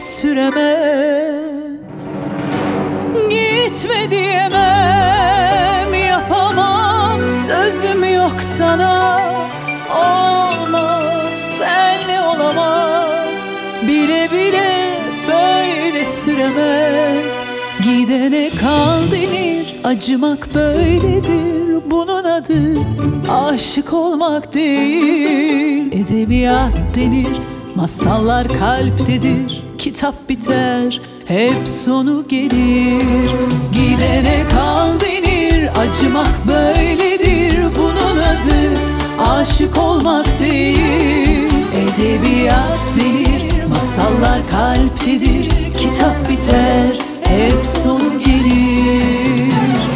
süremez. Gitme diyemem, yapamam, sözüm yok sana. Olmaz, senle olamaz, bile bile böyle süremez. Gidene kal denir, acımak böyledir. Bunun adı aşık olmak değil. Edebiyat denir, masallar kalptedir. Kitap biter, hep sonu gelir. Gidene kal denir, acımak böyledir. Bunun adı aşık olmak değil. Edebiyat denir, masallar kalptedir. Kitap biter, hep sonu gelir.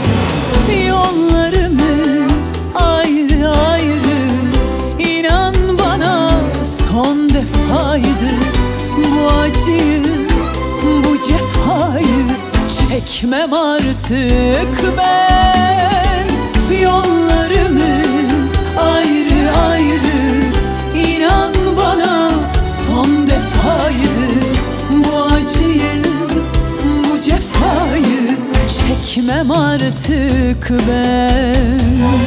Yollarımız ayrı ayrı, İnan bana son defaydı. Bu acıyı, bu cefayı çekmem artık ben. Yollarımız ayrı ayrı, İnan bana son defaydı. Bu acıyı, bu cefayı çekmem artık ben.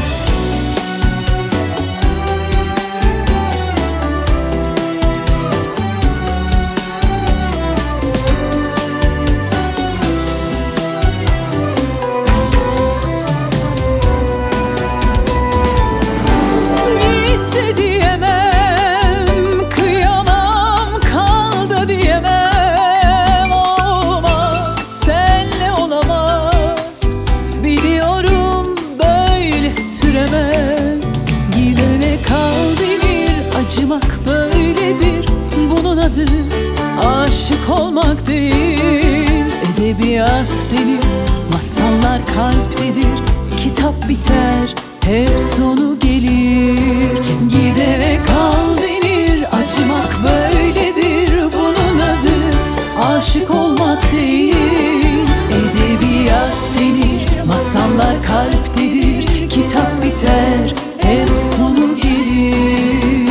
Aşık olmak değil. Edebiyat denir, masallar kalptedir. Kitap biter, hep sonu gelir. Gidene kal denir, acımak böyledir. Bunun adı aşık olmak değil. Edebiyat denir, masallar kalptedir. Kitap biter, hep sonu gelir.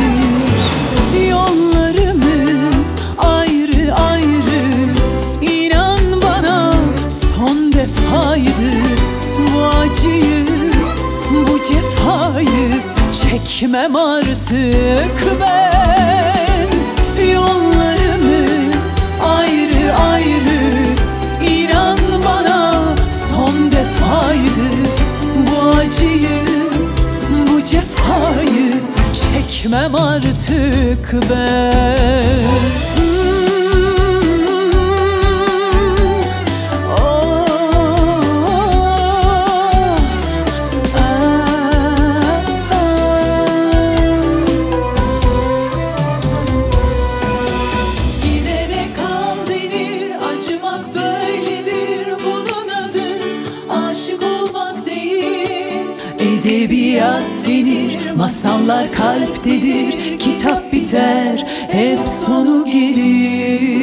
Bu acıyı, bu cefayı çekmem artık ben. Yollarımız ayrı ayrı, İnan bana son defaydı. Bu acıyı, bu cefayı çekmem artık ben. Edebiyat denir, masallar kalptedir. Kitap biter, hep sonu gelir.